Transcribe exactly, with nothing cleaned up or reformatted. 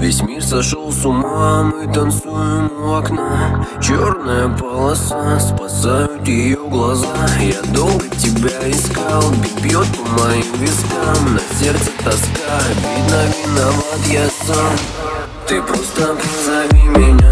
Весь мир сошел с ума, мы танцуем у окна. Черная полоса, спасают ее глаза. Я долго тебя искал, бьет по моим вискам. На сердце тоска, видно, виноват я сам. Ты просто позови меня.